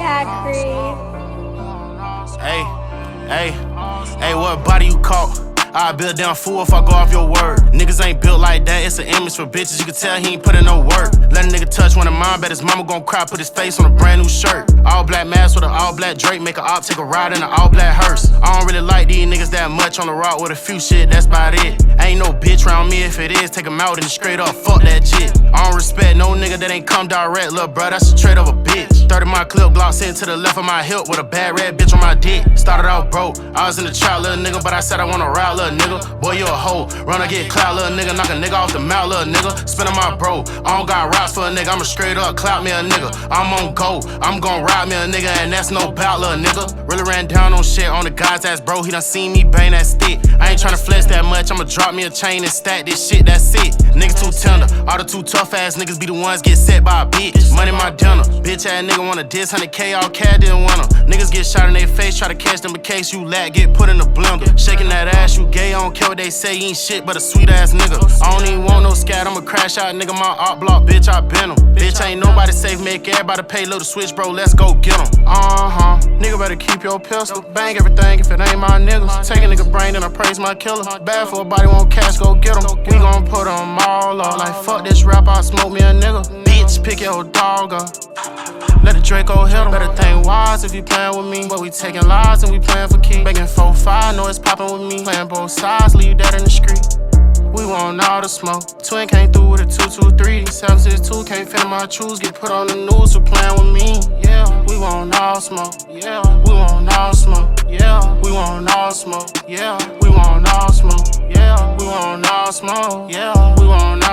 Acri. Hey, what body you caught? I build down fool if I go off your word. Niggas ain't built like that, it's an image for bitches. You can tell he ain't put in no work. Let a nigga touch one of mine, bet his mama gon' cry, put his face on a brand new shirt. All black mask with an all black Drake, make a op take a ride in an all black hearse. I don't really like these niggas that much on the rock with a few shit, that's about it. Ain't no bitch around me, if it is, take him out and straight up, fuck that shit. I don't respect no nigga that ain't come direct, lil' bro, that's a trade of a bitch. 30 my clip, Glock sitting to the left of my hip with a bad red bitch on my dick. Started out broke, I was in the trap, little nigga, but I said I wanna ride, little nigga. Boy, you a hoe, run or get clout, little nigga, knock a nigga off the mouth, little nigga. Spinning my bro, I don't got rocks for a nigga, I'ma straight up clout me a nigga. I'm on go, I'm gon' ride me a nigga, and that's no bout, little nigga. Really ran down on shit on the guy's ass, bro, he done seen me bang that stick. I ain't tryna flex that much, I'ma drop me a chain and stack this shit, that's it. Niggas too tender, all the too tough ass niggas be the ones get set by a bitch. Money my dinner, bitch ass nigga wanna diss 100K, all cat didn't want 'em. Niggas get shot in their face, try to catch them in case you lack, get put in the blender. Shaking that ass, you gay, I don't care what they say, you ain't shit but a sweet ass nigga. I don't even want no scat, I'ma crash out, nigga, my op block, bitch, I been 'em. Bitch, ain't nobody safe, make everybody pay, little switch, bro, let's go get 'em. Nigga better keep your pistol, bang everything if it ain't my niggas. Take a nigga brain and I praise my killer. Bad for a body, won't cash, go get 'em. We gon' put 'em all up, like fuck this rap, I smoke me a nigga. Bitch, pick your dog up. Let the Draco hit him. Better think wise if you playin' with me. But we taking lives and we playin' for keys. Making 4-5, know it's poppin' with me. Playin' both sides, leave that in the street. We want all the smoke. Twin came through with a 223. 762 can't fit in my shoes. Get put on the news for playin' with me. Yeah, we want all smoke. Yeah, we want all smoke. Yeah, we want all smoke. Yeah, we want all smoke. Yeah, we want all smoke. Yeah, we want